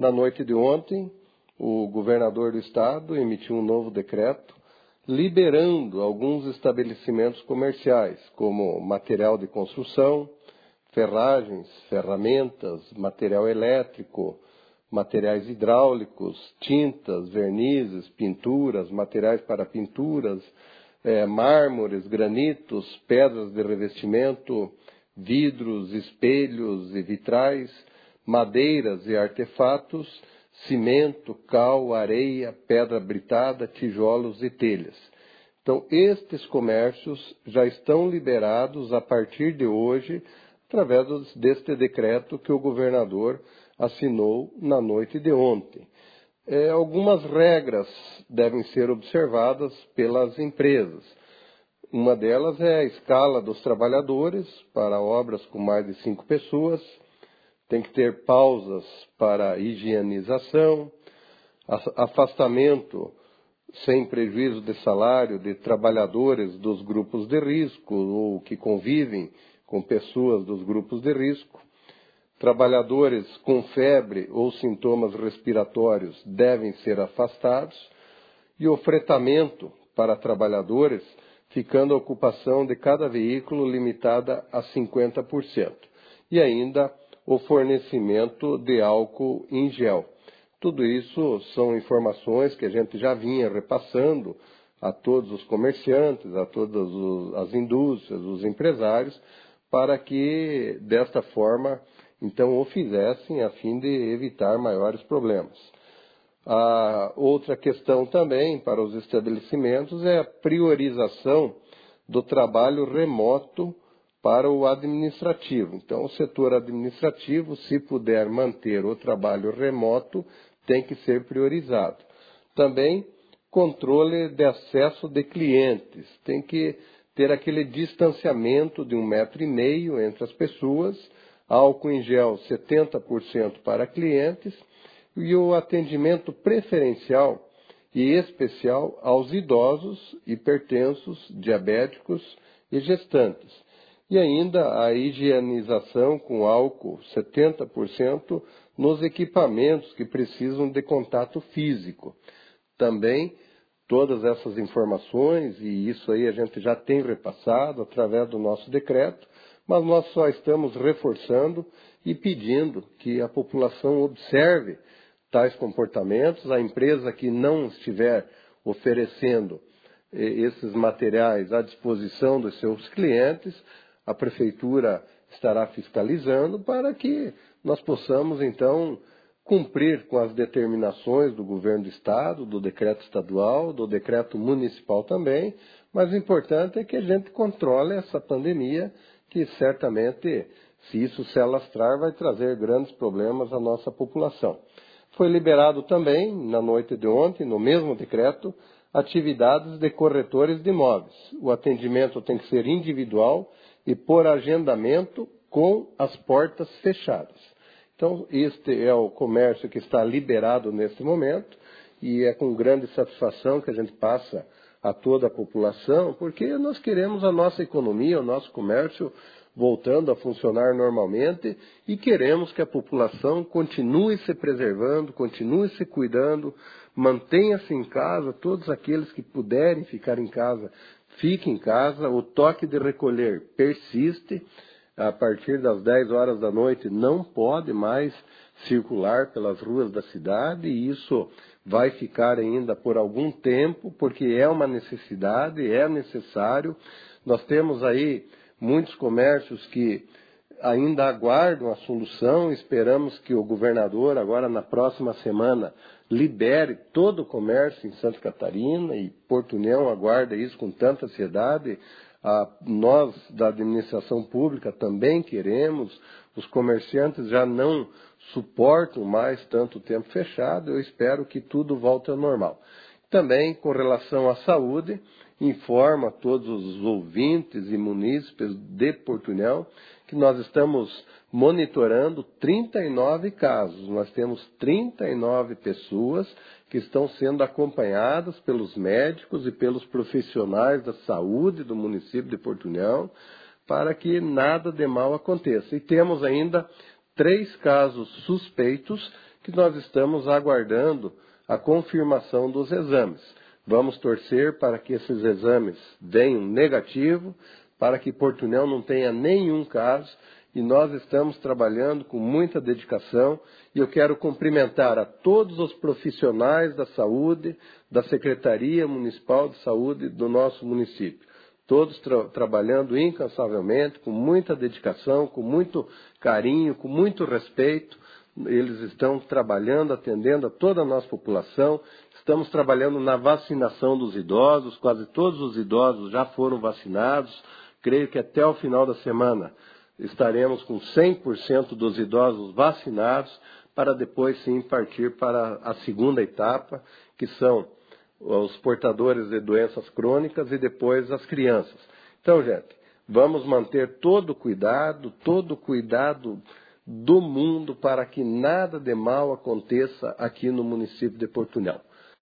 Na noite de ontem, o governador do estado emitiu um novo decreto liberando alguns estabelecimentos comerciais, como material de construção, ferragens, ferramentas, material elétrico, materiais hidráulicos, tintas, vernizes, pinturas, materiais para pinturas, mármores, granitos, pedras de revestimento, vidros, espelhos e vitrais, madeiras e artefatos, cimento, cal, areia, pedra britada, tijolos e telhas. Então, estes comércios já estão liberados a partir de hoje, através deste decreto que o governador assinou na noite de ontem. Algumas regras devem ser observadas pelas empresas. Uma delas é a escala dos trabalhadores para obras com mais de 5 pessoas. Tem que ter pausas para higienização, afastamento sem prejuízo de salário de trabalhadores dos grupos de risco ou que convivem com pessoas dos grupos de risco. Trabalhadores com febre ou sintomas respiratórios devem ser afastados e o fretamento para trabalhadores, ficando a ocupação de cada veículo limitada a 50%. E ainda o fornecimento de álcool em gel. Tudo isso são informações que a gente já vinha repassando a todos os comerciantes, a todas as indústrias, os empresários, para que, desta forma, então, o fizessem a fim de evitar maiores problemas. A outra questão também para os estabelecimentos é a priorização do trabalho remoto para o administrativo. Então, o setor administrativo, se puder manter o trabalho remoto, tem que ser priorizado. Também, controle de acesso de clientes. Tem que ter aquele distanciamento de 1,5 metro entre as pessoas, álcool em gel 70% para clientes e o atendimento preferencial e especial aos idosos, hipertensos, diabéticos e gestantes. E ainda a higienização com álcool 70% nos equipamentos que precisam de contato físico. Também todas essas informações, e isso aí a gente já tem repassado através do nosso decreto, mas nós só estamos reforçando e pedindo que a população observe tais comportamentos. A empresa que não estiver oferecendo esses materiais à disposição dos seus clientes, a prefeitura estará fiscalizando para que nós possamos, então, cumprir com as determinações do governo do estado, do decreto estadual, do decreto municipal também, mas o importante é que a gente controle essa pandemia, que certamente, se isso se alastrar, vai trazer grandes problemas à nossa população. Foi liberado também, na noite de ontem, no mesmo decreto, atividades de corretores de imóveis. O atendimento tem que ser individual e por agendamento com as portas fechadas. Então, este é o comércio que está liberado neste momento e é com grande satisfação que a gente passa a toda a população, porque nós queremos a nossa economia, o nosso comércio voltando a funcionar normalmente e queremos que a população continue se preservando, continue se cuidando, mantenha-se em casa, todos aqueles que puderem ficar em casa, fiquem em casa, o toque de recolher persiste, a partir das 10 horas da noite não pode mais circular pelas ruas da cidade e isso vai ficar ainda por algum tempo, porque é uma necessidade, é necessário. Nós temos aí muitos comércios que ainda aguardam a solução, esperamos que o governador, agora na próxima semana, libere todo o comércio em Santa Catarina e Porto União aguarda isso com tanta ansiedade. Nós, da administração pública, também queremos, os comerciantes já não suportam mais tanto tempo fechado, eu espero que tudo volte ao normal. Também, com relação à saúde, informo a todos os ouvintes e munícipes de Porto União que nós estamos monitorando 39 casos. Nós temos 39 pessoas que estão sendo acompanhadas pelos médicos e pelos profissionais da saúde do município de Porto União para que nada de mal aconteça. E temos ainda 3 casos suspeitos que nós estamos aguardando a confirmação dos exames. Vamos torcer para que esses exames venham negativo, para que Portunhol não tenha nenhum caso, e nós estamos trabalhando com muita dedicação, e eu quero cumprimentar a todos os profissionais da saúde, da Secretaria Municipal de Saúde do nosso município. Todos trabalhando incansavelmente, com muita dedicação, com muito carinho, com muito respeito. Eles estão trabalhando, atendendo a toda a nossa população. Estamos trabalhando na vacinação dos idosos, quase todos os idosos já foram vacinados. Creio que até o final da semana estaremos com 100% dos idosos vacinados, para depois sim partir para a segunda etapa, que são os portadores de doenças crônicas e depois as crianças. Então, gente, vamos manter todo o cuidado do mundo para que nada de mal aconteça aqui no município de Portunhol.